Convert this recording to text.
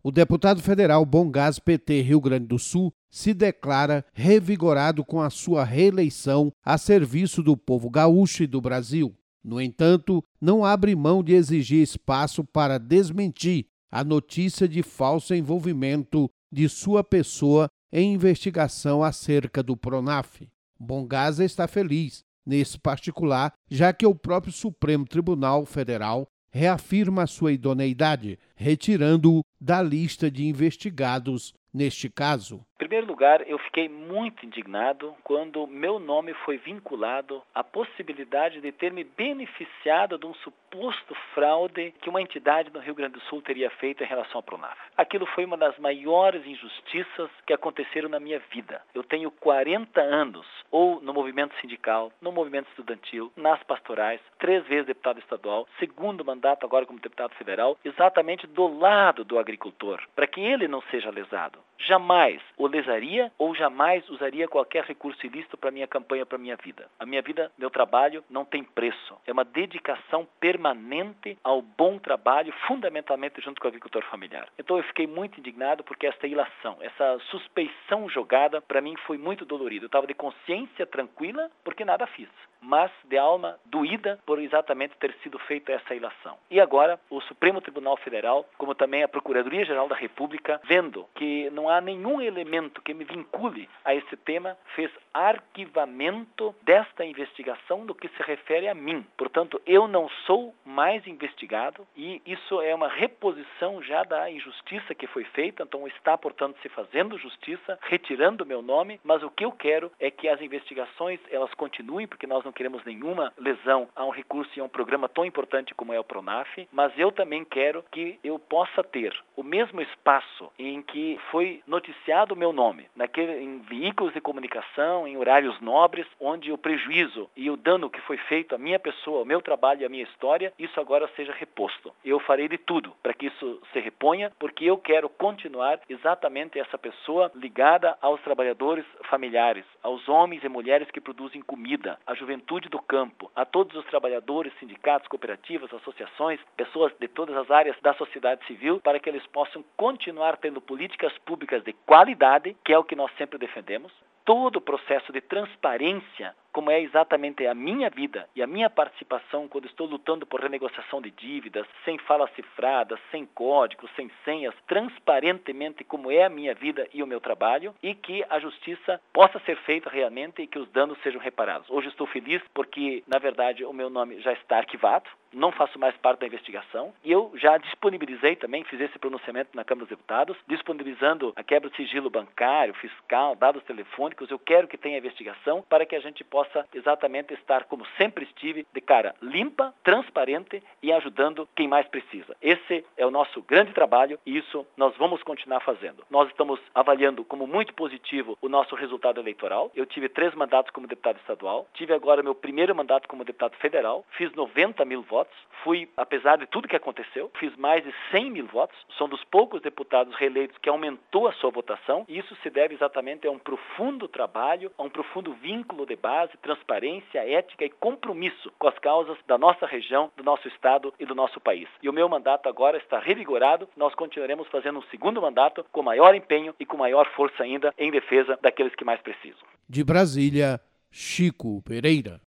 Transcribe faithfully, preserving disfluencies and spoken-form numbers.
o deputado federal Bom Gás P T Rio Grande do Sul se declara revigorado com a sua reeleição a serviço do povo gaúcho e do Brasil. No entanto, não abre mão de exigir espaço para desmentir a notícia de falso envolvimento de sua pessoa em investigação acerca do Pronaf. Bom Gás está feliz, nesse particular, já que o próprio Supremo Tribunal Federal reafirma sua idoneidade, retirando-o da lista de investigados neste caso. Em primeiro lugar, eu fiquei muito indignado quando meu nome foi vinculado à possibilidade de ter me beneficiado de um suposto fraude que uma entidade no Rio Grande do Sul teria feito em relação ao Pronaf. Aquilo foi uma das maiores injustiças que aconteceram na minha vida. Eu tenho quarenta anos, ou no movimento sindical, no movimento estudantil, nas pastorais, três vezes deputado estadual, segundo mandato agora como deputado federal, exatamente do lado do agricultor, para que ele não seja lesado. Jamais o lesaria ou jamais usaria qualquer recurso ilícito para minha campanha, para minha vida. A minha vida, meu trabalho, não tem preço. É uma dedicação permanente ao bom trabalho, fundamentalmente junto com o agricultor familiar. Então eu fiquei muito indignado porque esta ilação, essa suspeição jogada, para mim foi muito dolorido. Eu estava de consciência tranquila porque nada fiz, mas de alma doída por exatamente ter sido feita essa ilação. E agora, o Supremo Tribunal Federal, como também a Procuradoria-Geral da República, vendo que não há nenhum elemento que me vincule a esse tema, fez arquivamento desta investigação no que se refere a mim. Portanto, eu não sou mais investigado e isso é uma reposição já da injustiça que foi feita, então está, portanto, se fazendo justiça, retirando o meu nome, mas o que eu quero é que as investigações, elas continuem, porque nós não queremos nenhuma lesão a um recurso e a um programa tão importante como é o Pronaf, mas eu também quero que eu possa ter o mesmo espaço em que foi noticiado o meu nome, naquele, em veículos de comunicação, em horários nobres, onde o prejuízo e o dano que foi feito à minha pessoa, ao meu trabalho e à minha história, isso agora seja reposto. Eu farei de tudo para que isso se reponha, porque eu quero continuar exatamente essa pessoa ligada aos trabalhadores familiares, aos homens e mulheres que produzem comida, à juventude do campo, a todos os trabalhadores, sindicatos, cooperativas, associações, pessoas de todas as áreas da sociedade civil, para que eles possam continuar tendo políticas públicas de qualidade, que é o que nós sempre defendemos. Todo o processo de transparência, como é exatamente a minha vida e a minha participação quando estou lutando por renegociação de dívidas, sem fala cifrada, sem códigos, sem senhas, transparentemente como é a minha vida e o meu trabalho, e que a justiça possa ser feita realmente e que os danos sejam reparados. Hoje estou feliz porque, na verdade, o meu nome já está arquivado, não faço mais parte da investigação, e eu já disponibilizei também, fiz esse pronunciamento na Câmara dos Deputados, disponibilizando a quebra de sigilo bancário, fiscal, dados telefônicos. Eu quero que tenha investigação para que a gente possa exatamente estar, como sempre estive, de cara limpa, transparente e ajudando quem mais precisa. Esse é o nosso grande trabalho e isso nós vamos continuar fazendo. Nós estamos avaliando como muito positivo o nosso resultado eleitoral. Eu tive três mandatos como deputado estadual, tive agora meu primeiro mandato como deputado federal, fiz noventa mil votos, fui, apesar de tudo que aconteceu, fiz mais de cem mil votos, sou dos poucos deputados reeleitos que aumentou a sua votação, e isso se deve exatamente a um profundo trabalho, a um profundo vínculo de base, transparência, ética e compromisso com as causas da nossa região, do nosso estado e do nosso país. E o meu mandato agora está revigorado, nós continuaremos fazendo um segundo mandato com maior empenho e com maior força ainda em defesa daqueles que mais precisam. De Brasília, Chico Pereira.